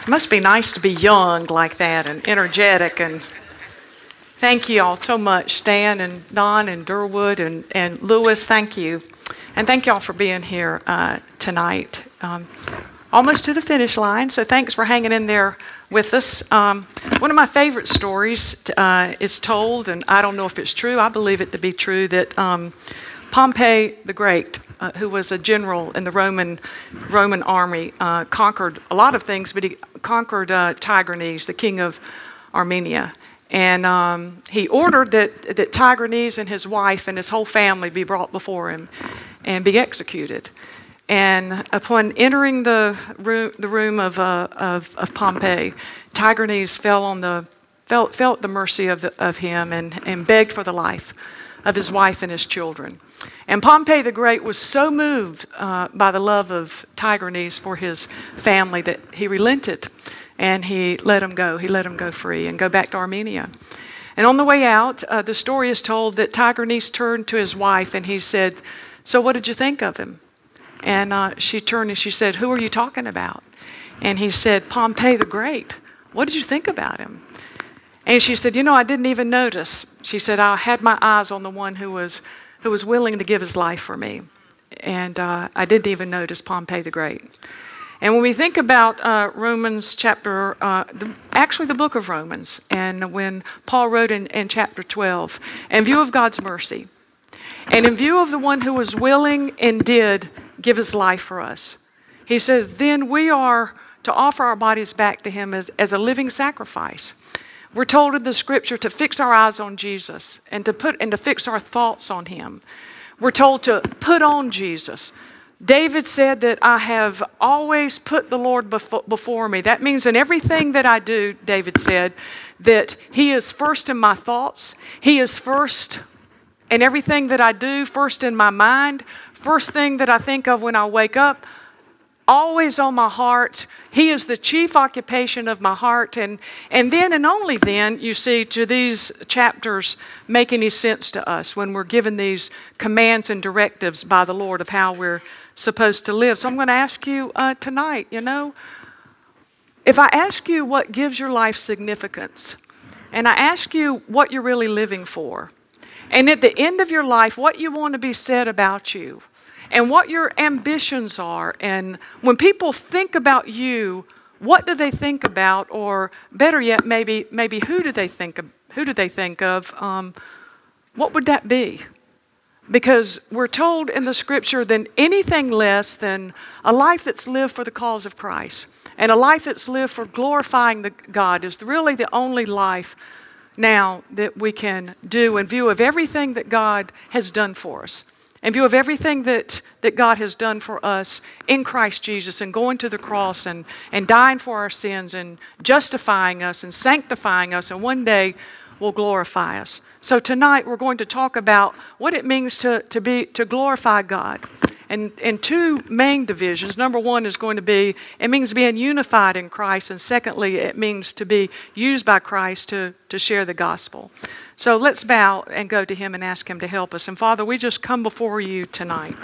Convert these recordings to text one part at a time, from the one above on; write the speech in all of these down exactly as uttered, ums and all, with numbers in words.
It must be nice to be young like that and energetic. And thank you all so much, Stan and Don and Durwood and, and Lewis. Thank you. And thank you all for being here uh, tonight. Um, almost to the finish line, so thanks for hanging in there with us. Um, one of my favorite stories uh, is told, and I don't know if it's true. I believe it to be true, that um, Pompey the Great, uh, who was a general in the Roman Roman army, uh, conquered a lot of things, but he conquered uh, Tigranes, the king of Armenia. And um, he ordered that, that Tigranes and his wife and his whole family be brought before him and be executed. And upon entering the room, the room of, uh, of, of Pompey, Tigranes fell on the felt felt the mercy of the, of him and, and begged for the life of his wife and his children. And Pompey the Great was so moved uh, by the love of Tigranes for his family that he relented and he let him go. He let him go free and go back to Armenia. And on the way out, uh, the story is told that Tigranes turned to his wife and he said, "So what did you think of him?" And uh, she turned and she said, "Who are you talking about?" And he said, "Pompey the Great. What did you think about him?" And she said, "You know, I didn't even notice." She said, "I had my eyes on the one who was who was willing to give his life for me. And uh, I didn't even notice Pompey the Great." And when we think about uh, Romans chapter, uh, the, actually the book of Romans, and when Paul wrote in, in chapter twelve, in view of God's mercy, and in view of the one who was willing and did give his life for us, he says, then we are to offer our bodies back to him as, as a living sacrifice. We're told in the scripture to fix our eyes on Jesus and to put and to fix our thoughts on him. We're told to put on Jesus. David said that I have always put the Lord befo- before me. That means in everything that I do, David said, that he is first in my thoughts. He is first in everything that I do, first in my mind, first thing that I think of when I wake up, always on my heart. He is the chief occupation of my heart. And, and then and only then, you see, do these chapters make any sense to us when we're given these commands and directives by the Lord of how we're supposed to live. So I'm going to ask you uh, tonight, you know, if I ask you what gives your life significance, and I ask you what you're really living for, and at the end of your life, what you want to be said about you, and what your ambitions are, and when people think about you, what do they think about, or better yet, maybe maybe who do they think of? Who do they think of? Um, what would that be? Because we're told in the scripture that anything less than a life that's lived for the cause of Christ and a life that's lived for glorifying the God is really the only life now that we can do in view of everything that God has done for us. In view of everything that, that God has done for us in Christ Jesus and going to the cross and, and dying for our sins and justifying us and sanctifying us, and one day will glorify us. So tonight we're going to talk about what it means to, to be to glorify God. And, and two main divisions. Number one is going to be, it means being unified in Christ. And secondly, it means to be used by Christ to, to share the gospel. So let's bow and go to him and ask him to help us. And Father, we just come before you tonight.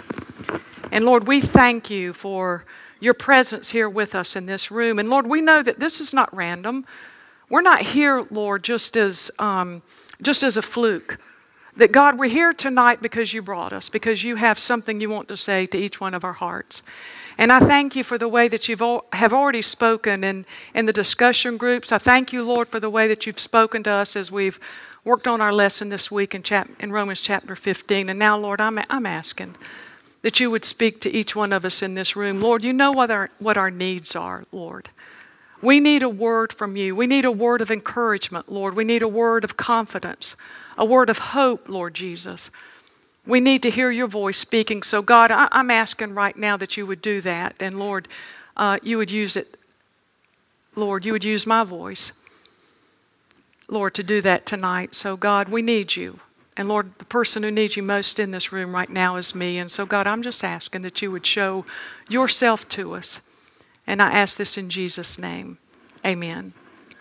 And Lord, we thank you for your presence here with us in this room. And Lord, we know that this is not random. We're not here, Lord, just as um, just as a fluke. That God, we're here tonight because you brought us, because you have something you want to say to each one of our hearts. And I thank you for the way that you have already spoken in, in the discussion groups. I thank you, Lord, for the way that you've spoken to us as we've worked on our lesson this week in, chap- in Romans chapter fifteen. And now, Lord, I'm, I'm asking that you would speak to each one of us in this room. Lord, you know what our, what our needs are, Lord. We need a word from you. We need a word of encouragement, Lord. We need a word of confidence, a word of hope, Lord Jesus. We need to hear your voice speaking. So God, I, I'm asking right now that you would do that. And Lord, uh, you would use it. Lord, you would use my voice, Lord, to do that tonight. So God, we need you. And Lord, the person who needs you most in this room right now is me. And so God, I'm just asking that you would show yourself to us. And I ask this in Jesus' name. Amen.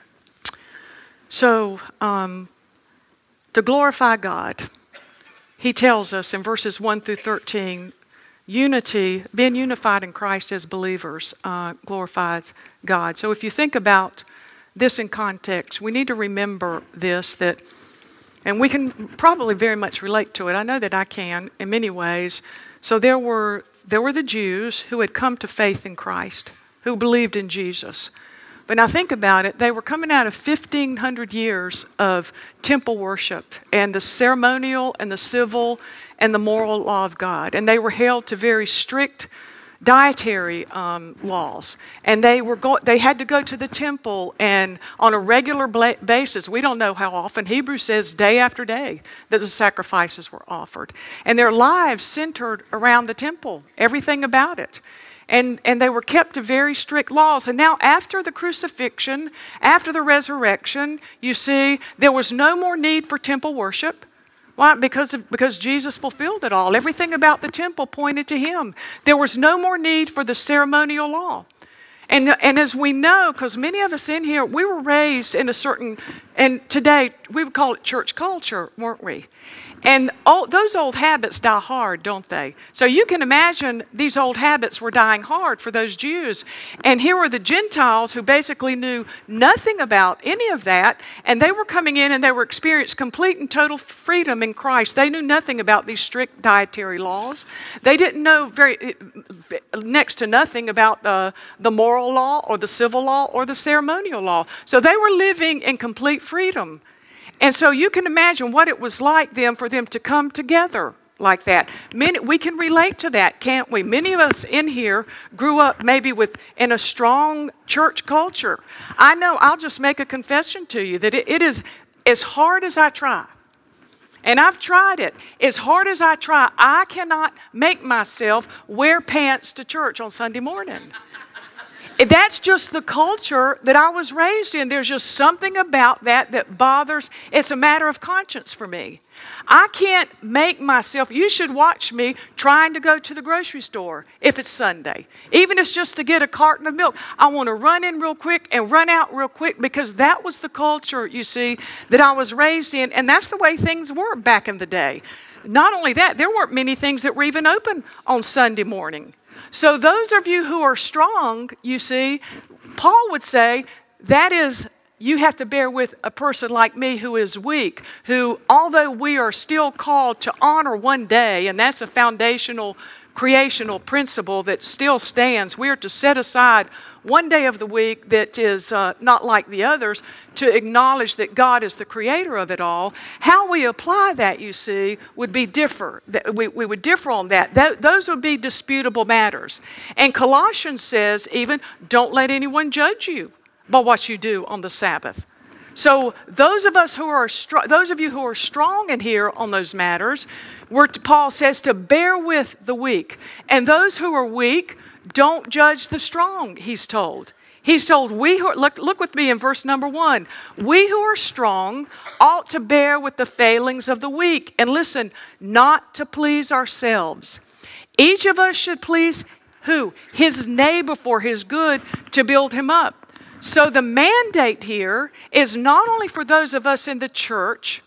So, um, to glorify God, he tells us in verses one through thirteen unity, being unified in Christ as believers, uh, glorifies God. So if you think about this in context, we need to remember this, that, and we can probably very much relate to it. I know that I can in many ways. So there were there were the Jews who had come to faith in Christ, who believed in Jesus. But now think about it, they were coming out of fifteen hundred years of temple worship and the ceremonial and the civil and the moral law of God. And they were held to very strict dietary um, laws. And they were go- they had to go to the temple and on a regular bla- basis, we don't know how often, Hebrews says day after day that the sacrifices were offered. And their lives centered around the temple, everything about it. And, and they were kept to very strict laws. And now after the crucifixion, after the resurrection, you see, there was no more need for temple worship. Why? Because, of, because Jesus fulfilled it all. Everything about the temple pointed to him. There was no more need for the ceremonial law. And, and as we know, because many of us in here, we were raised in a certain, and today we would call it church culture, weren't we? And all, those old habits die hard, don't they? So you can imagine these old habits were dying hard for those Jews. And here were the Gentiles who basically knew nothing about any of that. And they were coming in and they were experiencing complete and total freedom in Christ. They knew nothing about these strict dietary laws. They didn't know very next to nothing about uh, the moral law or the civil law or the ceremonial law. So they were living in complete freedom. And so you can imagine what it was like them for them to come together like that. Many, we can relate to that, can't we? Many of us in here grew up maybe with in a strong church culture. I know, I'll just make a confession to you that it, it is as hard as I try. And I've tried it. As hard as I try, I cannot make myself wear pants to church on Sunday morning. That's just the culture that I was raised in. There's just something about that that bothers. It's a matter of conscience for me. I can't make myself, you should watch me trying to go to the grocery store if it's Sunday. Even if it's just to get a carton of milk. I want to run in real quick and run out real quick because that was the culture, you see, that I was raised in. And that's the way things were back in the day. Not only that, there weren't many things that were even open on Sunday morning. So those of you who are strong, you see, Paul would say that is, you have to bear with a person like me who is weak, who, although we are still called to honor one day, and that's a foundational creational principle that still stands, we are to set aside one day of the week that is uh, not like the others to acknowledge that God is the creator of it all. How we apply that, you see, would be differ. We, we would differ on that. that. Those would be disputable matters. And Colossians says even, don't let anyone judge you by what you do on the Sabbath. So those of us who are str- those of you who are strong in here on those matters, where Paul says to bear with the weak. And those who are weak, don't judge the strong, he's told. He's told, we who are, look, look with me in verse number one. We who are strong ought to bear with the failings of the weak. And listen, not to please ourselves. Each of us should please who? His neighbor for his good, to build him up. So the mandate here is not only for those of us in the church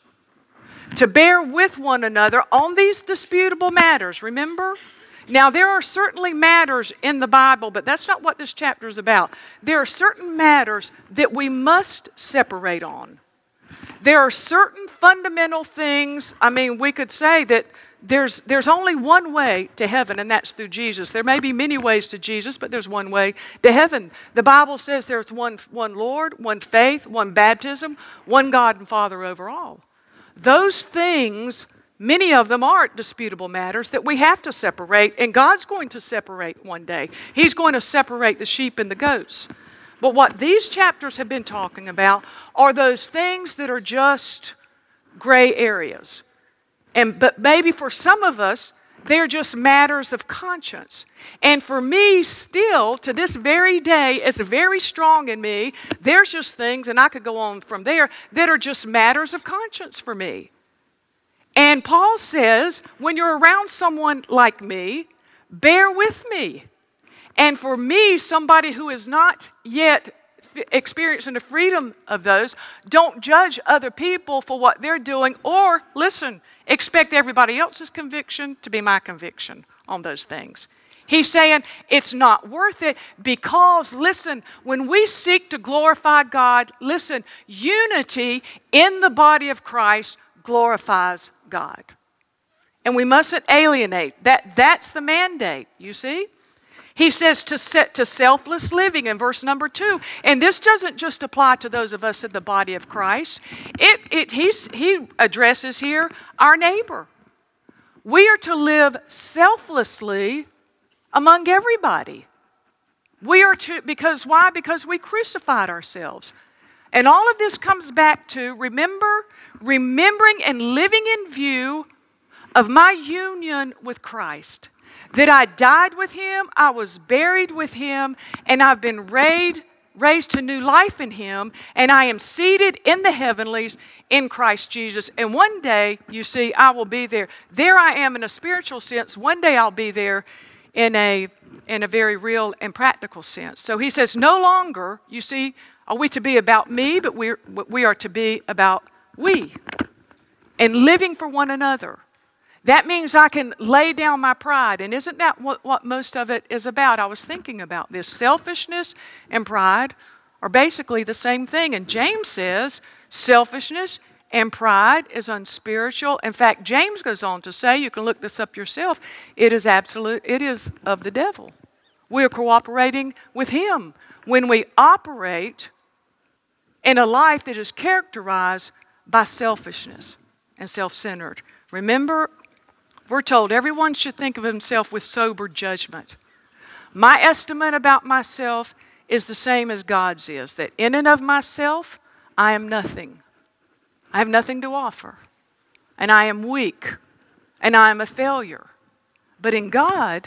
to bear with one another on these disputable matters, remember? Now, there are certainly matters in the Bible, but that's not what this chapter is about. There are certain matters that we must separate on. There are certain fundamental things. I mean, we could say that there's, there's only one way to heaven, and that's through Jesus. There may be many ways to Jesus, but there's one way to heaven. The Bible says there's one, one Lord, one faith, one baptism, one God and Father over all. Those things, many of them are disputable matters that we have to separate, and God's going to separate one day. He's going to separate the sheep and the goats. But what these chapters have been talking about are those things that are just gray areas. And but maybe for some of us, they're just matters of conscience. And for me, still, to this very day, it's very strong in me. There's just things, and I could go on from there, that are just matters of conscience for me. And Paul says, when you're around someone like me, bear with me. And for me, somebody who is not yet experiencing the freedom of those, don't judge other people for what they're doing, or, listen, expect everybody else's conviction to be my conviction on those things. He's saying it's not worth it because, listen, when we seek to glorify God, listen, unity in the body of Christ glorifies God. And we mustn't alienate. That, that's the mandate, you see? He says to set to selfless living in verse number two. And this doesn't just apply to those of us in the body of Christ. It, it, he's, he addresses here our neighbor. We are to live selflessly among everybody. We are to, because why? Because we crucified ourselves. And all of this comes back to remember, remembering and living in view of my union with Christ. That I died with Him, I was buried with Him, and I've been raised, raised to new life in Him, and I am seated in the heavenlies in Christ Jesus. And one day, you see, I will be there. There I am in a spiritual sense. One day I'll be there in a, in a very real and practical sense. So he says, no longer, you see, are we to be about me, but we're, we are to be about we. And living for one another. That means I can lay down my pride. And isn't that what, what most of it is about? I was thinking about this. Selfishness and pride are basically the same thing. And James says selfishness and pride is unspiritual. In fact, James goes on to say, you can look this up yourself, it is absolute, it is of the devil. We are cooperating with him when we operate in a life that is characterized by selfishness and self-centered. Remember, we're told everyone should think of himself with sober judgment. My estimate about myself is the same as God's is, that in and of myself, I am nothing. I have nothing to offer. And I am weak. And I am a failure. But in God,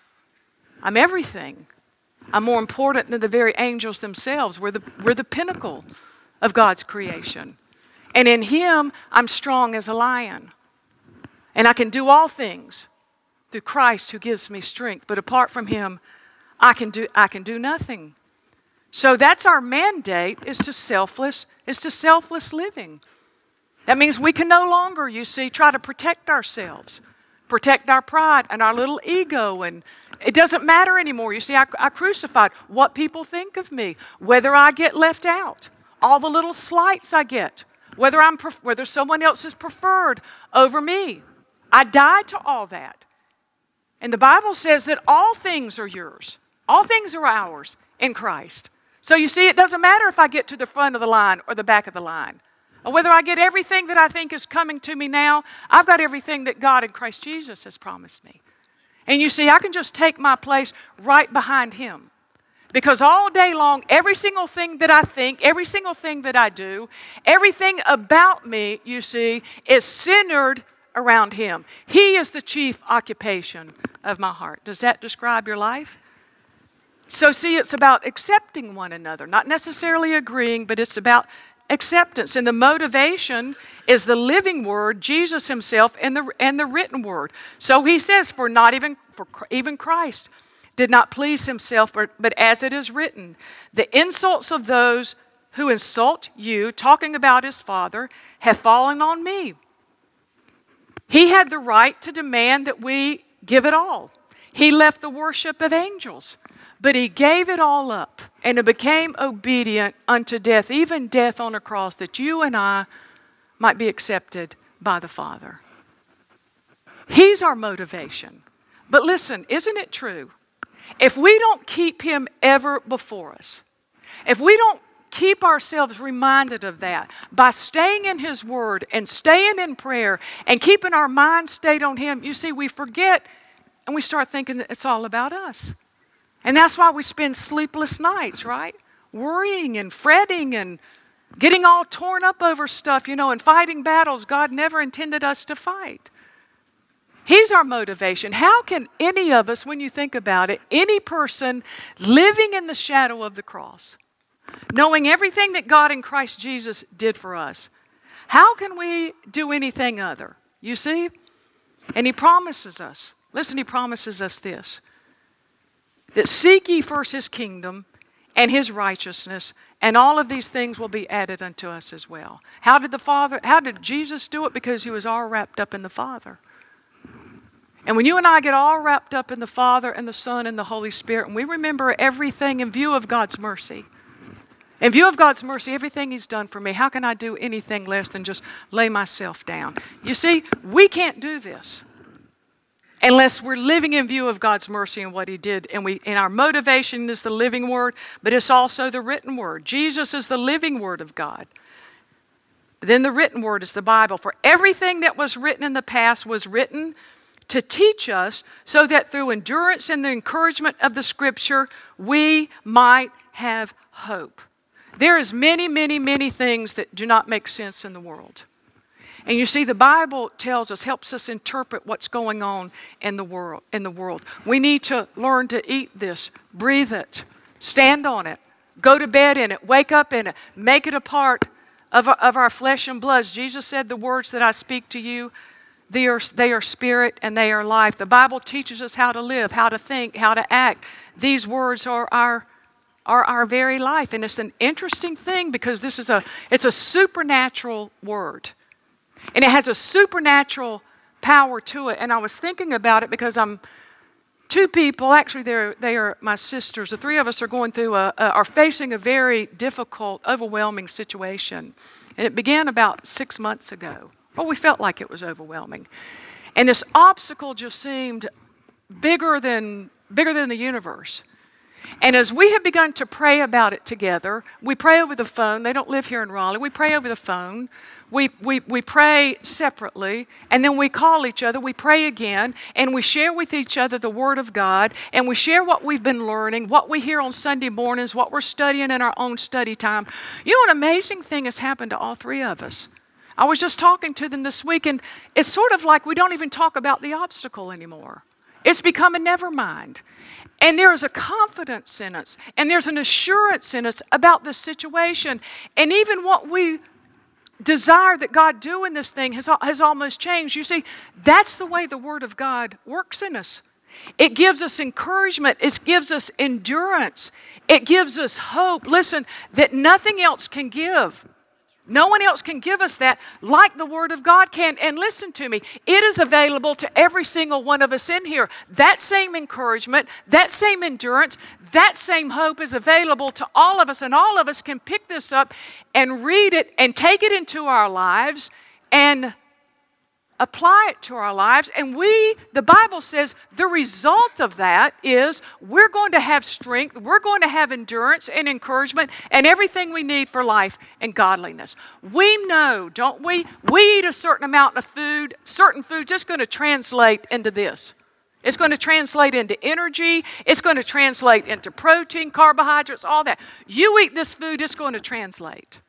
I'm everything. I'm more important than the very angels themselves. We're the, we're the pinnacle of God's creation. And in Him, I'm strong as a lion. And I can do all things through Christ who gives me strength. But apart from Him, I can do I can do nothing. So that's our mandate, is to selfless, is to selfless living. That means we can no longer, you see, try to protect ourselves, protect our pride and our little ego. And it doesn't matter anymore. You see, I, I crucified what people think of me, whether I get left out, all the little slights I get, whether I'm whether someone else is preferred over me. I died to all that. And the Bible says that all things are yours. All things are ours in Christ. So you see, it doesn't matter if I get to the front of the line or the back of the line. Or whether I get everything that I think is coming to me now, I've got everything that God in Christ Jesus has promised me. And you see, I can just take my place right behind Him. Because all day long, every single thing that I think, every single thing that I do, everything about me, you see, is centered around Him. He is the chief occupation of my heart. Does that describe your life? So see, it's about accepting one another, not necessarily agreeing, but it's about acceptance. And the motivation is the living word, Jesus Himself, and the and the written word. So he says, for not even for even Christ did not please Himself, but, but as it is written, the insults of those who insult you, talking about His Father, have fallen on me. He had the right to demand that we give it all. He left the worship of angels, but He gave it all up, and it became obedient unto death, even death on a cross, that you and I might be accepted by the Father. He's our motivation. But listen, isn't it true? If we don't keep Him ever before us, if we don't keep ourselves reminded of that by staying in His Word and staying in prayer and keeping our mind stayed on Him, you see, we forget and we start thinking that it's all about us. And that's why we spend sleepless nights, right? Worrying and fretting and getting all torn up over stuff, you know, and fighting battles God never intended us to fight. He's our motivation. How can any of us, when you think about it, any person living in the shadow of the cross, knowing everything that God in Christ Jesus did for us, how can we do anything other? You see? And He promises us, listen, He promises us this, that seek ye first His kingdom and His righteousness, and all of these things will be added unto us as well. How did the Father, how did Jesus do it? Because He was all wrapped up in the Father. And when you and I get all wrapped up in the Father and the Son and the Holy Spirit, and we remember everything in view of God's mercy, in view of God's mercy, everything He's done for me, how can I do anything less than just lay myself down? You see, we can't do this unless we're living in view of God's mercy and what He did. And we, and our motivation is the living Word, but it's also the written Word. Jesus is the living Word of God. Then the written Word is the Bible. For everything that was written in the past was written to teach us, so that through endurance and the encouragement of the Scripture, we might have hope. There is many, many, many things that do not make sense in the world. And you see, the Bible tells us, helps us interpret what's going on in the world. In the world. We need to learn to eat this, breathe it, stand on it, go to bed in it, wake up in it, make it a part of our, of our flesh and blood. Jesus said, the words that I speak to you, They are, they are spirit and they are life. The Bible teaches us how to live, how to think, how to act. These words are our, are our very life. And it's an interesting thing because this is a, it's a supernatural word. And it has a supernatural power to it. And I was thinking about it because I'm two people, actually they're, they are my sisters. The three of us are going through, a, a, are facing a very difficult, overwhelming situation. And it began about six months ago. Well, we felt like it was overwhelming. And this obstacle just seemed bigger than, bigger than the universe. And as we have begun to pray about it together, we pray over the phone. They don't live here in Raleigh. We pray over the phone. We, we, we pray separately, and then we call each other. We pray again, and we share with each other the Word of God, and we share what we've been learning, what we hear on Sunday mornings, what we're studying in our own study time. You know, an amazing thing has happened to all three of us. I was just talking to them this week, and it's sort of like we don't even talk about the obstacle anymore. It's become a never mind. And there is a confidence in us, and there's an assurance in us about this situation. And even what we desire that God do in this thing has, has almost changed. You see, that's the way the Word of God works in us. It gives us encouragement. It gives us endurance. It gives us hope. Listen, that nothing else can give. No one else can give us that like the Word of God can. And listen to me, it is available to every single one of us in here. That same encouragement, that same endurance, that same hope is available to all of us. And all of us can pick this up and read it and take it into our lives and apply it to our lives. And we, the Bible says, the result of that is we're going to have strength, we're going to have endurance and encouragement and everything we need for life and godliness. We know, don't we? We eat a certain amount of food, certain food just going to translate into this. It's going to translate into energy. It's going to translate into protein, carbohydrates, all that. You eat this food, it's going to translate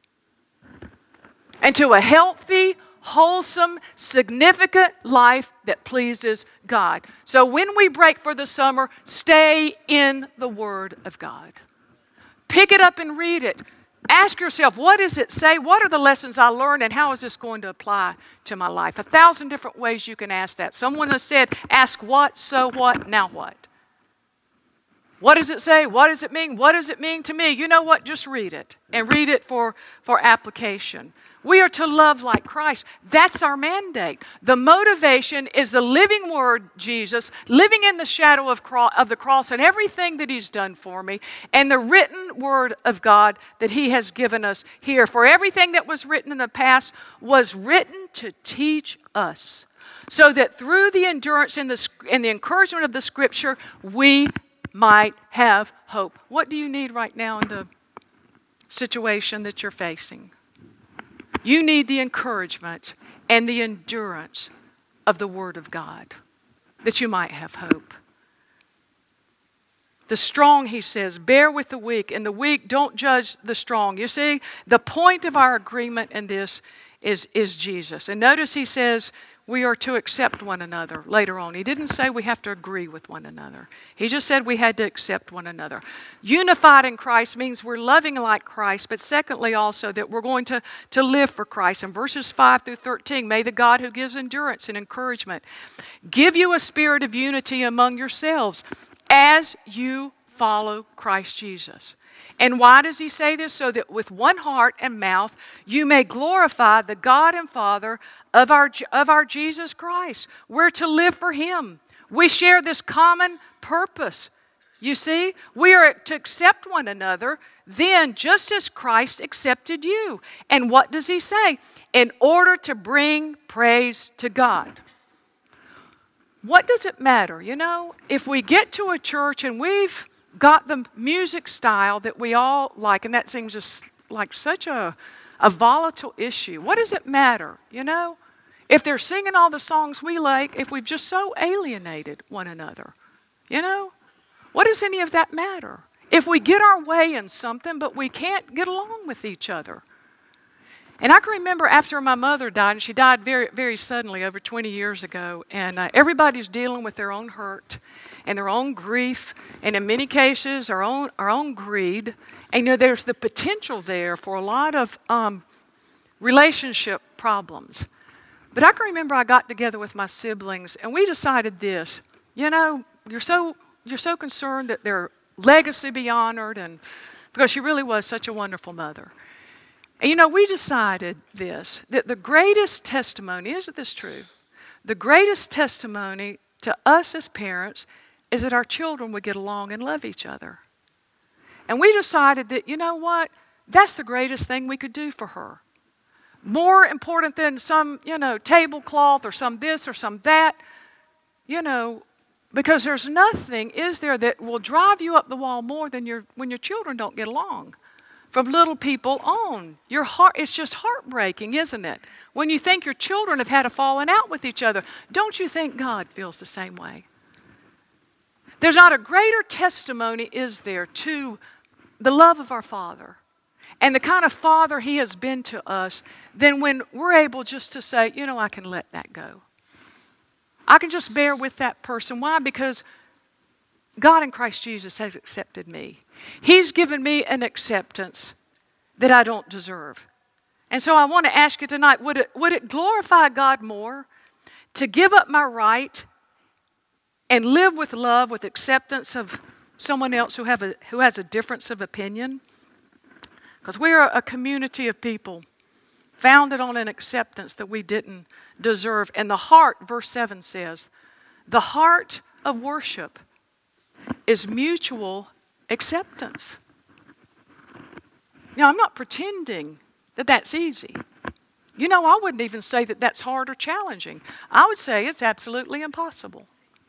into a healthy, wholesome, significant life that pleases God. So when we break for the summer, stay in the Word of God. Pick it up and read it. Ask yourself, what does it say? What are the lessons I learned, and how is this going to apply to my life? A thousand different ways you can ask that. Someone has said, ask what, so what, now what? What does it say? What does it mean? What does it mean to me? You know what? Just read it, and read it for, for application. We are to love like Christ. That's our mandate. The motivation is the living Word, Jesus, living in the shadow of, cro- of the cross and everything that He's done for me, and the written Word of God that He has given us here. For everything that was written in the past was written to teach us, so that through the endurance and the, and the encouragement of the Scripture, we might have hope. What do you need right now in the situation that you're facing? You need the encouragement and the endurance of the Word of God, that you might have hope. The strong, he says, bear with the weak, and the weak don't judge the strong. You see, the point of our agreement in this is, is Jesus. And notice he says we are to accept one another later on. He didn't say we have to agree with one another. He just said we had to accept one another. Unified in Christ means we're loving like Christ, but secondly also that we're going to, to live for Christ. In verses five through thirteen, may the God who gives endurance and encouragement give you a spirit of unity among yourselves as you follow Christ Jesus. And why does he say this? So that with one heart and mouth you may glorify the God and Father of our, of our Jesus Christ. We're to live for him. We share this common purpose. You see, we are to accept one another then just as Christ accepted you. And what does he say? In order to bring praise to God. What does it matter? You know, if we get to a church and we've got the music style that we all like, and that seems just like such a, a volatile issue. What does it matter, you know? If they're singing all the songs we like, if we've just so alienated one another, you know? What does any of that matter? If we get our way in something, but we can't get along with each other. And I can remember after my mother died, and she died very, very suddenly over twenty years ago, and uh, everybody's dealing with their own hurt and their own grief, and in many cases, our own, our own greed. And you know, there's the potential there for a lot of um, relationship problems. But I can remember I got together with my siblings, and we decided this. You know, you're so you're so concerned that their legacy be honored, and because she really was such a wonderful mother. And you know, we decided this, that the greatest testimony, isn't this true? The greatest testimony to us as parents is that our children would get along and love each other. And we decided that, you know what, that's the greatest thing we could do for her. More important than some, you know, tablecloth or some this or some that, you know, because there's nothing, is there, that will drive you up the wall more than your when your children don't get along. From little people on. Your heart, it's just heartbreaking, isn't it? When you think your children have had a falling out with each other. Don't you think God feels the same way? There's not a greater testimony, is there, to the love of our Father and the kind of Father he has been to us than when we're able just to say, you know, I can let that go. I can just bear with that person. Why? Because God in Christ Jesus has accepted me. He's given me an acceptance that I don't deserve. And so I want to ask you tonight, would it, would it glorify God more to give up my right and live with love, with acceptance of someone else who, have a, who has a difference of opinion? Because we're a community of people founded on an acceptance that we didn't deserve. And the heart, verse seven says, the heart of worship is mutual acceptance. Now, I'm not pretending that that's easy. You know, I wouldn't even say that that's hard or challenging. I would say it's absolutely impossible.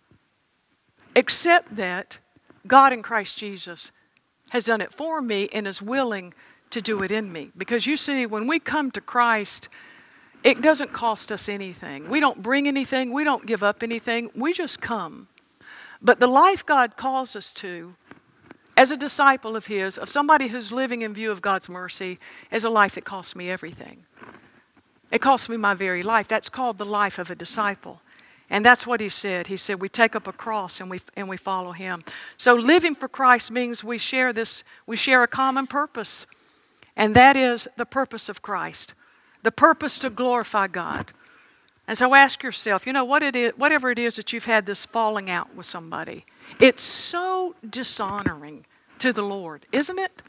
Except that God in Christ Jesus has done it for me and is willing to do it in me. Because you see, when we come to Christ, it doesn't cost us anything. We don't bring anything. We don't give up anything. We just come. But the life God calls us to, as a disciple of His, of somebody who's living in view of God's mercy, is a life that costs me everything. It costs me my very life. That's called the life of a disciple. And that's what He said. He said we take up a cross and we and we follow Him. So living for Christ means we share this, we share a common purpose. And that is the purpose of Christ. The purpose to glorify God. And so ask yourself, you know, what it is, whatever it is that you've had this falling out with somebody, it's so dishonoring to the Lord, isn't it?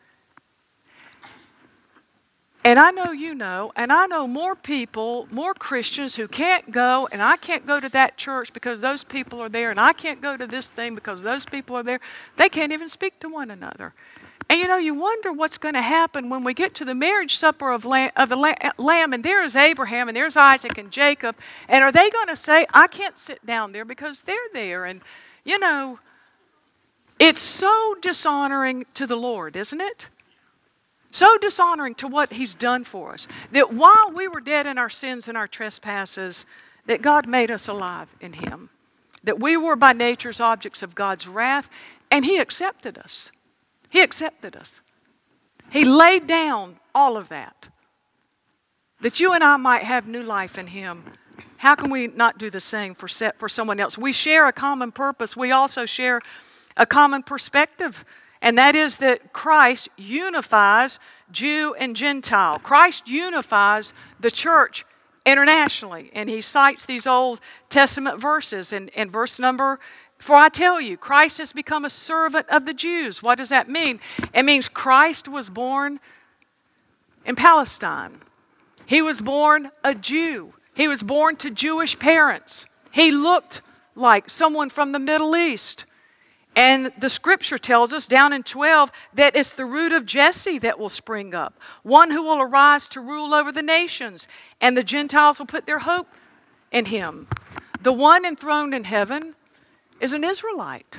And I know you know, and I know more people, more Christians who can't go, and I can't go to that church because those people are there, and I can't go to this thing because those people are there. They can't even speak to one another. And you know, you wonder what's going to happen when we get to the marriage supper of, lamb, of the Lamb, and there is Abraham, and there's Isaac and Jacob, and are they going to say, I can't sit down there because they're there? And, you know, it's so dishonoring to the Lord, isn't it? So dishonoring to what He's done for us, that while we were dead in our sins and our trespasses, that God made us alive in Him, that we were by nature's objects of God's wrath, and He accepted us. He accepted us. He laid down all of that, that you and I might have new life in Him. How can we not do the same for, set, for someone else? We share a common purpose. We also share a common perspective, and that is that Christ unifies Jew and Gentile. Christ unifies the church internationally, and He cites these Old Testament verses. In, in verse number For I tell you, Christ has become a servant of the Jews. What does that mean? It means Christ was born in Palestine. He was born a Jew. He was born to Jewish parents. He looked like someone from the Middle East. And the scripture tells us down in twelve that it's the root of Jesse that will spring up, one who will arise to rule over the nations, and the Gentiles will put their hope in him. The one enthroned in heaven is an Israelite.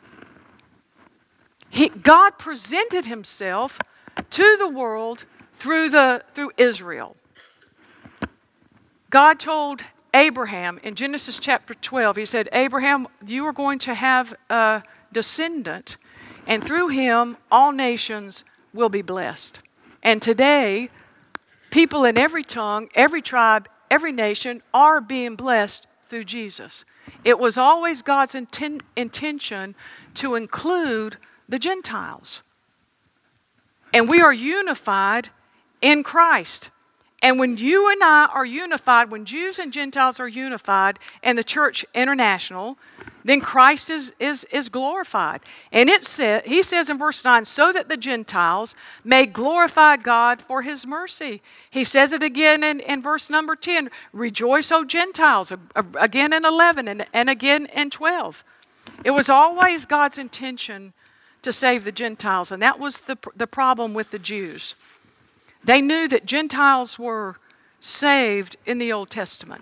He, God presented himself to the world through, the, through Israel. God told Abraham in Genesis chapter twelve, he said, Abraham, you are going to have a descendant, and through him all nations will be blessed. And today, people in every tongue, every tribe, every nation are being blessed through Jesus. It was always God's inten- intention to include the Gentiles. And we are unified in Christ. And when you and I are unified, when Jews and Gentiles are unified and the church international, then Christ is, is, is glorified. And it said, he says in verse nine, so that the Gentiles may glorify God for his mercy. He says it again in, in verse number ten, rejoice, O Gentiles, again in eleven and, and again in twelve. It was always God's intention to save the Gentiles, and that was the, the problem with the Jews. They knew that Gentiles were saved in the Old Testament.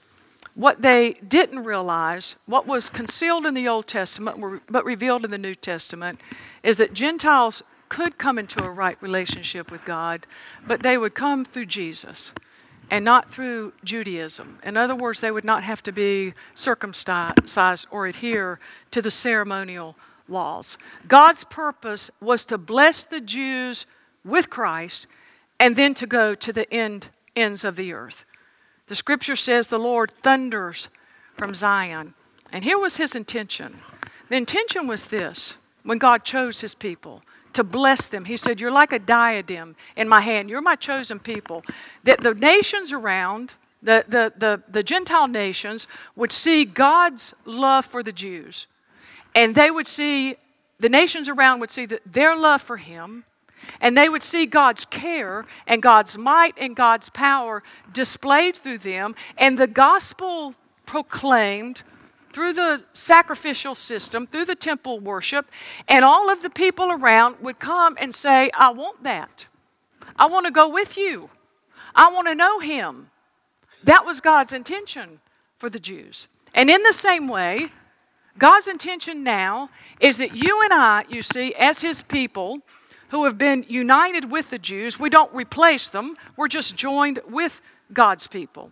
What they didn't realize, what was concealed in the Old Testament but revealed in the New Testament, is that Gentiles could come into a right relationship with God, but they would come through Jesus and not through Judaism. In other words, they would not have to be circumcised or adhere to the ceremonial laws. God's purpose was to bless the Jews with Christ and then to go to the end ends of the earth. The scripture says the Lord thunders from Zion. And here was his intention. The intention was this, when God chose his people, to bless them. He said, you're like a diadem in my hand. You're my chosen people. That the nations around, the, the, the, the Gentile nations, would see God's love for the Jews. And they would see, the nations around would see that their love for him, and they would see God's care and God's might and God's power displayed through them, and the gospel proclaimed through the sacrificial system, through the temple worship, and all of the people around would come and say, I want that. I want to go with you. I want to know him. That was God's intention for the Jews. And in the same way, God's intention now is that you and I, you see, as his people, who have been united with the Jews, we don't replace them, we're just joined with God's people.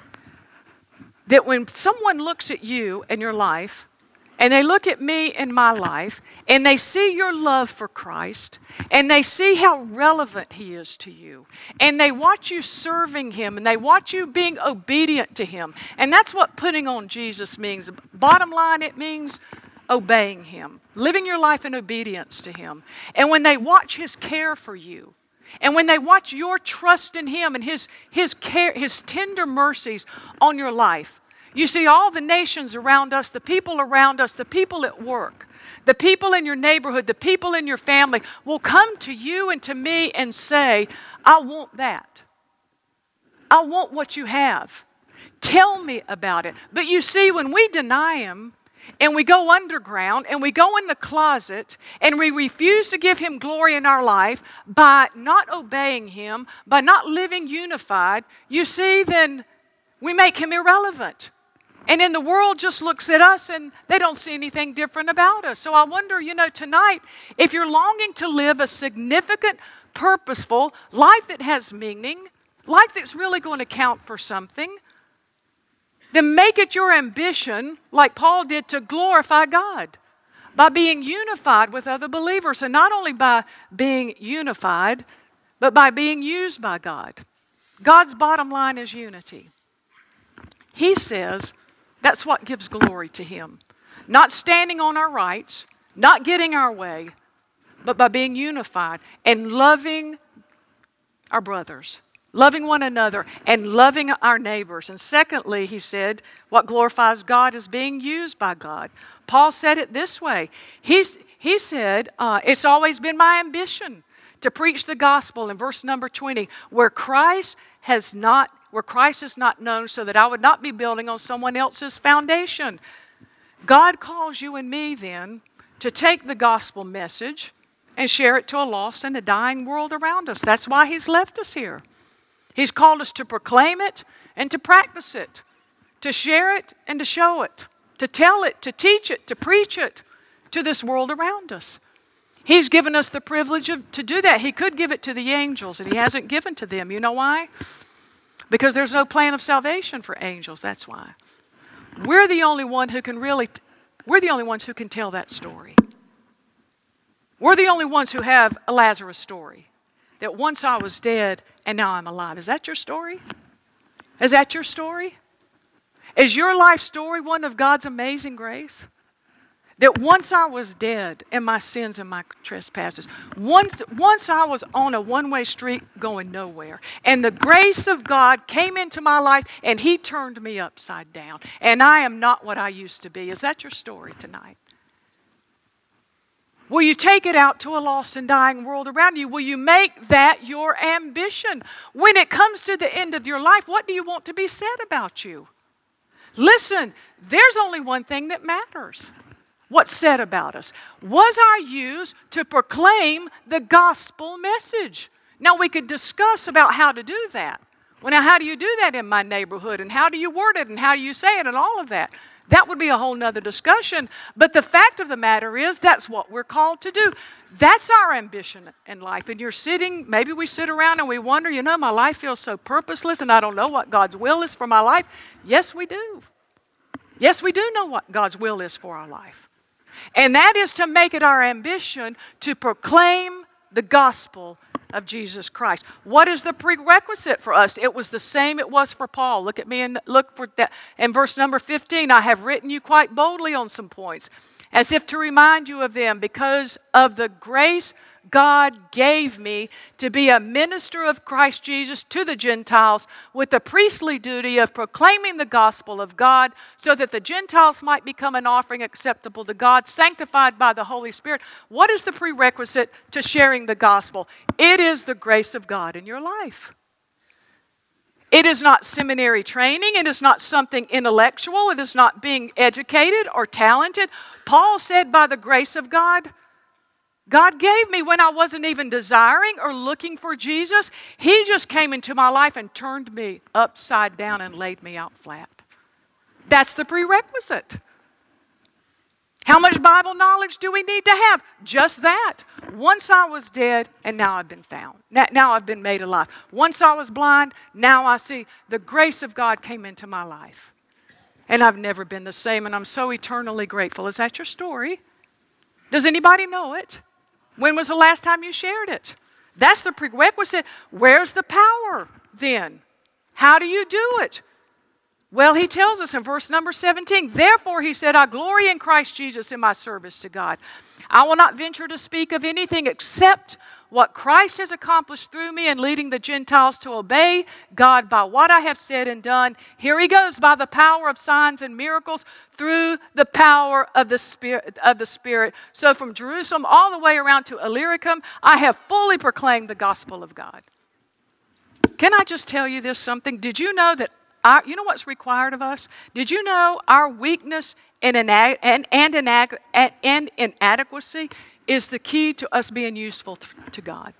That when someone looks at you and your life, and they look at me and my life, and they see your love for Christ, and they see how relevant he is to you, and they watch you serving him, and they watch you being obedient to him, and that's what putting on Jesus means. Bottom line, it means obeying him, living your life in obedience to him. And when they watch his care for you, and when they watch your trust in him and his, his care, his tender mercies on your life, you see all the nations around us, the people around us, the people at work, the people in your neighborhood, the people in your family will come to you and to me and say, I want that. I want what you have. Tell me about it. But you see, when we deny him, and we go underground, and we go in the closet, and we refuse to give him glory in our life by not obeying him, by not living unified, you see, then we make him irrelevant. And then the world just looks at us, and they don't see anything different about us. So I wonder, you know, tonight, if you're longing to live a significant, purposeful life that has meaning, life that's really going to count for something, then make it your ambition, like Paul did, to glorify God by being unified with other believers. And not only by being unified, but by being used by God. God's bottom line is unity. He says that's what gives glory to him. Not standing on our rights, not getting our way, but by being unified and loving our brothers Loving one another and loving our neighbors. And secondly, he said, what glorifies God is being used by God. Paul said it this way. He's, he said, uh, it's always been my ambition to preach the gospel in verse number twenty, where Christ has not, where Christ is not known, so that I would not be building on someone else's foundation. God calls you and me then to take the gospel message and share it to a lost and a dying world around us. That's why he's left us here. He's called us to proclaim it and to practice it, to share it and to show it, to tell it, to teach it, to preach it to this world around us. He's given us the privilege of, to do that. He could give it to the angels, and he hasn't given to them. You know why? Because there's no plan of salvation for angels. That's why. We're the only one who can really, we're the only ones who can tell that story. We're the only ones who have a Lazarus story. That once I was dead and now I'm alive. Is that your story? Is that your story? Is your life story one of God's amazing grace? That once I was dead in my sins and my trespasses, once, once I was on a one-way street going nowhere, and the grace of God came into my life and he turned me upside down, and I am not what I used to be. Is that your story tonight? Will you take it out to a lost and dying world around you? Will you make that your ambition? When it comes to the end of your life, what do you want to be said about you? Listen, there's only one thing that matters. What's said about us? Was I used to proclaim the gospel message? Now we could discuss about how to do that. Well, now how do you do that in my neighborhood? And how do you word it? And how do you say it? And all of that. That would be a whole nother discussion. But the fact of the matter is, that's what we're called to do. That's our ambition in life. And you're sitting, maybe we sit around and we wonder, you know, my life feels so purposeless and I don't know what God's will is for my life. Yes, we do. Yes, we do know what God's will is for our life. And that is to make it our ambition to proclaim the gospel of Jesus Christ. What is the prerequisite for us? It was the same it was for Paul. Look at me and look for that. In verse number fifteen, I have written you quite boldly on some points, as if to remind you of them, because of the grace God gave me to be a minister of Christ Jesus to the Gentiles with the priestly duty of proclaiming the gospel of God, so that the Gentiles might become an offering acceptable to God, sanctified by the Holy Spirit. What is the prerequisite to sharing the gospel? It is the grace of God in your life. It is not seminary training. It is not something intellectual. It is not being educated or talented. Paul said, by the grace of God, God gave me when I wasn't even desiring or looking for Jesus. He just came into my life and turned me upside down and laid me out flat. That's the prerequisite. How much Bible knowledge do we need to have? Just that. Once I was dead and now I've been found. Now I've been made alive. Once I was blind, now I see. The grace of God came into my life. And I've never been the same, and I'm so eternally grateful. Is that your story? Does anybody know it? When was the last time you shared it? That's the prerequisite. Where's the power then? How do you do it? Well, he tells us in verse number seventeen, therefore, he said, I glory in Christ Jesus in my service to God. I will not venture to speak of anything except what Christ has accomplished through me in leading the Gentiles to obey God by what I have said and done. Here he goes, by the power of signs and miracles, through the power of the Spirit. Of the Spirit. So from Jerusalem all the way around to Illyricum, I have fully proclaimed the gospel of God. Can I just tell you this something? Did you know that our, you know what's required of us? Did you know our weakness and, ina- and, and, inag- and inadequacy is the key to us being useful to, to God?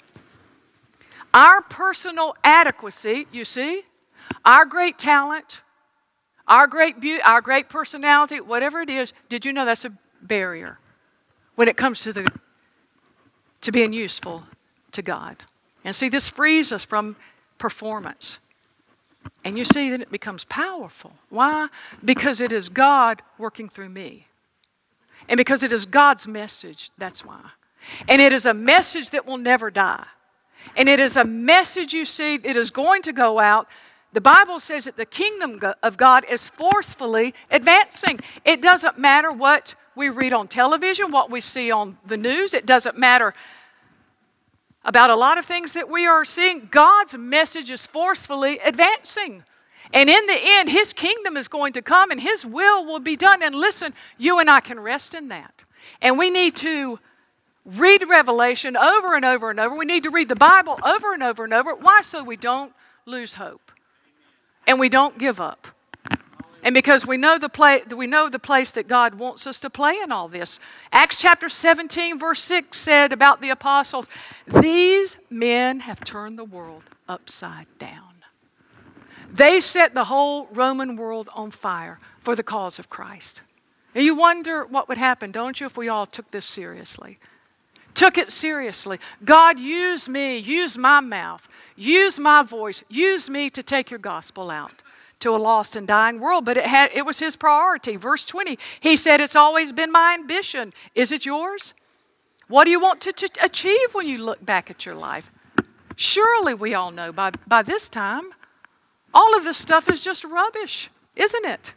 Our personal adequacy, you see, our great talent, our great beauty, our great personality, whatever it is, did you know that's a barrier when it comes to the to being useful to God? And see, this frees us from performance. And you see, then it becomes powerful. Why? Because it is God working through me. And because it is God's message, that's why. And it is a message that will never die. And it is a message, you see, it is going to go out. The Bible says that the kingdom of God is forcefully advancing. It doesn't matter what we read on television, what we see on the news. It doesn't matter about a lot of things that we are seeing. God's message is forcefully advancing. And in the end, His kingdom is going to come and His will will be done. And listen, you and I can rest in that. And we need to read Revelation over and over and over. We need to read the Bible over and over and over. Why? So we don't lose hope. And we don't give up. And because we know the play, we know the place that God wants us to play in all this. Acts chapter seventeen, verse six said about the apostles, these men have turned the world upside down. They set the whole Roman world on fire for the cause of Christ. And you wonder what would happen, don't you, if we all took this seriously? Took it seriously. God, use me, use my mouth, use my voice, use me to take your gospel out to a lost and dying world. But it had it was His priority. Verse twenty, He said, it's always been my ambition. Is it yours? What do you want to, to achieve when you look back at your life? Surely we all know by, by this time, all of this stuff is just rubbish, isn't it?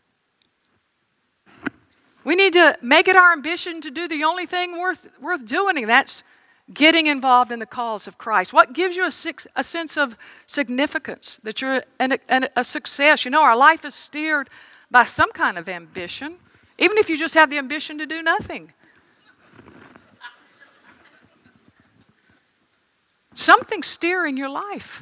We need to make it our ambition to do the only thing worth, worth doing, and that's getting involved in the cause of Christ. What gives you a, a sense of significance, that you're an, an, a success? You know, our life is steered by some kind of ambition, even if you just have the ambition to do nothing. Something's steering your life.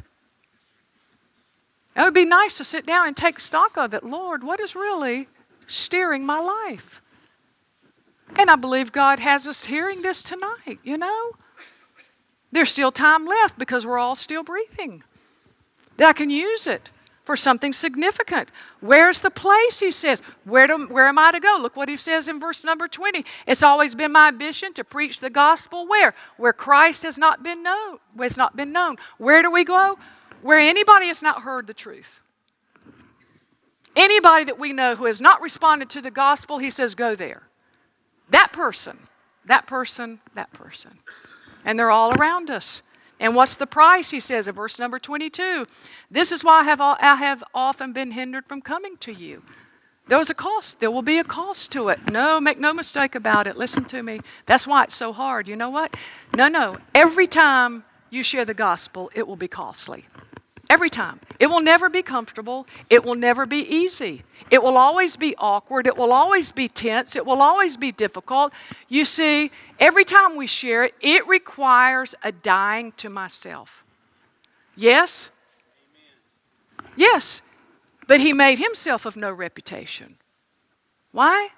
It would be nice to sit down and take stock of it. Lord, what is really steering my life? And I believe God has us hearing this tonight, you know. There's still time left because we're all still breathing. That I can use it for something significant. Where's the place, he says? Where, do, where am I to go? Look what he says in verse number twenty. It's always been my ambition to preach the gospel where? Where Christ has not been known. Has not been known. Where do we go? Where anybody has not heard the truth. Anybody that we know who has not responded to the gospel, he says, go there. That person, that person, that person. And they're all around us. And what's the price, he says in verse number twenty-two? This is why I have, I have often been hindered from coming to you. There was a cost. There will be a cost to it. No, make no mistake about it. Listen to me. That's why it's so hard. You know what? No, no. Every time you share the gospel, it will be costly. Every time. It will never be comfortable. It will never be easy. It will always be awkward. It will always be tense. It will always be difficult. You see, every time we share it, it requires a dying to myself. Yes? Amen. Yes. But he made himself of no reputation. Why?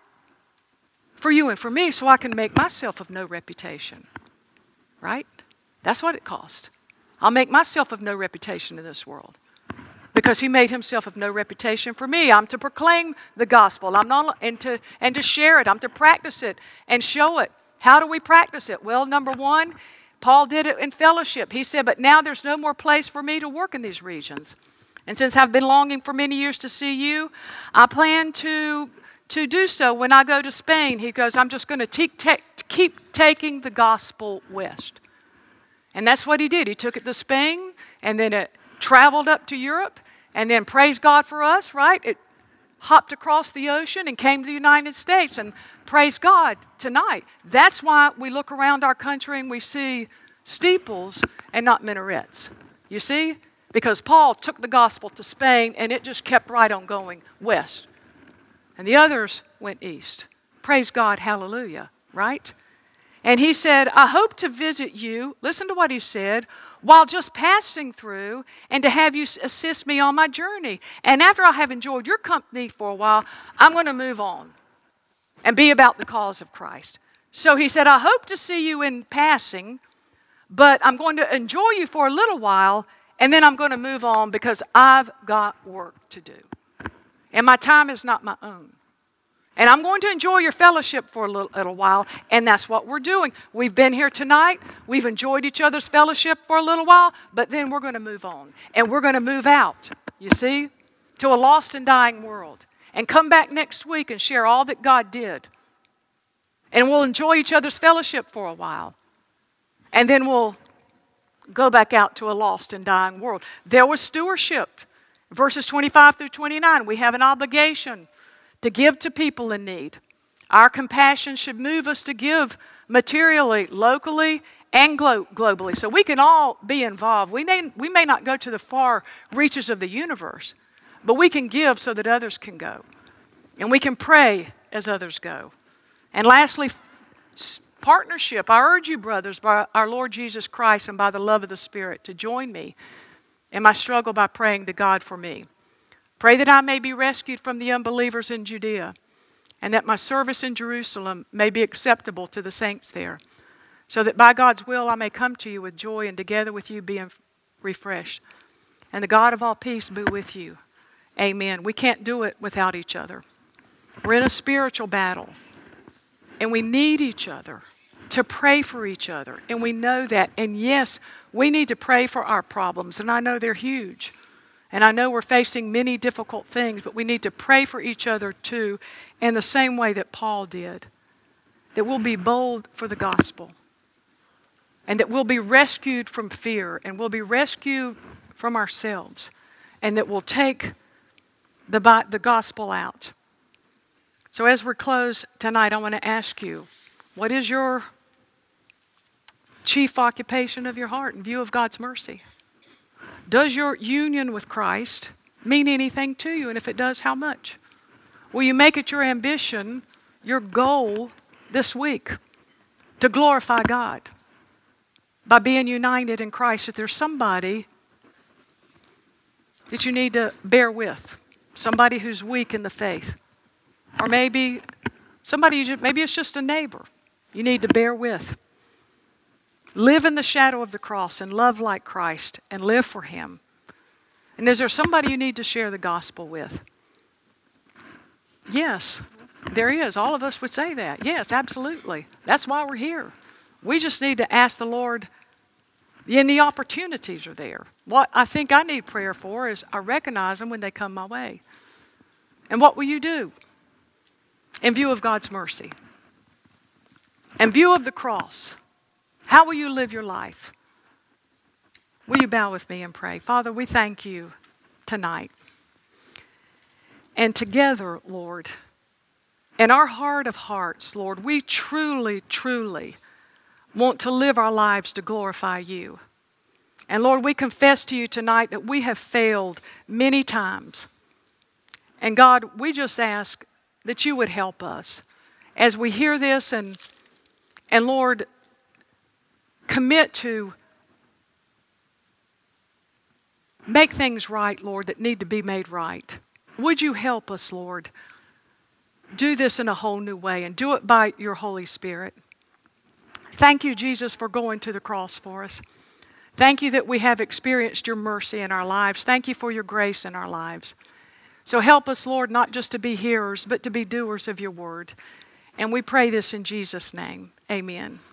For you and for me, so I can make myself of no reputation. Right? That's what it cost. I'll make myself of no reputation in this world because he made himself of no reputation for me. I'm to proclaim the gospel. I'm not, and to and to share it. I'm to practice it and show it. How do we practice it? Well, number one, Paul did it in fellowship. He said, but now there's no more place for me to work in these regions. And since I've been longing for many years to see you, I plan to, to do so when I go to Spain. He goes, I'm just going to te- te- keep taking the gospel west. And that's what he did. He took it to Spain, and then it traveled up to Europe, and then praise God for us, right? It hopped across the ocean and came to the United States, and praise God tonight. That's why we look around our country and we see steeples and not minarets. You see? Because Paul took the gospel to Spain, and it just kept right on going west. And the others went east. Praise God, hallelujah, right? And he said, I hope to visit you, listen to what he said, while just passing through and to have you assist me on my journey. And after I have enjoyed your company for a while, I'm going to move on and be about the cause of Christ. So he said, I hope to see you in passing, but I'm going to enjoy you for a little while, and then I'm going to move on because I've got work to do. And my time is not my own. And I'm going to enjoy your fellowship for a little, little while, and that's what we're doing. We've been here tonight. We've enjoyed each other's fellowship for a little while, but then we're going to move on. And we're going to move out, you see, to a lost and dying world. And come back next week and share all that God did. And we'll enjoy each other's fellowship for a while. And then we'll go back out to a lost and dying world. There was stewardship. Verses twenty-five through twenty-nine, we have an obligation to give to people in need. Our compassion should move us to give materially, locally, and glo- globally. So we can all be involved. We may, we may not go to the far reaches of the universe, but we can give so that others can go. And we can pray as others go. And lastly, partnership. I urge you, brothers, by our Lord Jesus Christ and by the love of the Spirit, to join me in my struggle by praying to God for me. Pray that I may be rescued from the unbelievers in Judea, and that my service in Jerusalem may be acceptable to the saints there, so that by God's will I may come to you with joy and together with you be refreshed. And the God of all peace be with you. Amen. We can't do it without each other. We're in a spiritual battle, and we need each other to pray for each other, and we know that. And yes, we need to pray for our problems, and I know they're huge. And I know we're facing many difficult things, but we need to pray for each other too, in the same way that Paul did. That we'll be bold for the gospel. And that we'll be rescued from fear, and we'll be rescued from ourselves. And that we'll take the, the gospel out. So as we close tonight, I want to ask you, what is your chief occupation of your heart in view of God's mercy? Does your union with Christ mean anything to you? And if it does, how much? Will you make it your ambition, your goal this week to glorify God by being united in Christ? If there's somebody that you need to bear with, somebody who's weak in the faith, or maybe somebody, you just, maybe it's just a neighbor you need to bear with. Live in the shadow of the cross and love like Christ and live for Him. And is there somebody you need to share the gospel with? Yes, there is. All of us would say that. Yes, absolutely. That's why we're here. We just need to ask the Lord, and the opportunities are there. What I think I need prayer for is I recognize them when they come my way. And what will you do in view of God's mercy? In view of the cross? How will you live your life? Will you bow with me and pray? Father, we thank you tonight. And together, Lord, in our heart of hearts, Lord, we truly, truly want to live our lives to glorify you. And Lord, we confess to you tonight that we have failed many times. And God, we just ask that you would help us as we hear this and, and Lord, commit to make things right, Lord, that need to be made right. Would you help us, Lord, do this in a whole new way and do it by your Holy Spirit. Thank you, Jesus, for going to the cross for us. Thank you that we have experienced your mercy in our lives. Thank you for your grace in our lives. So help us, Lord, not just to be hearers, but to be doers of your word. And we pray this in Jesus' name. Amen.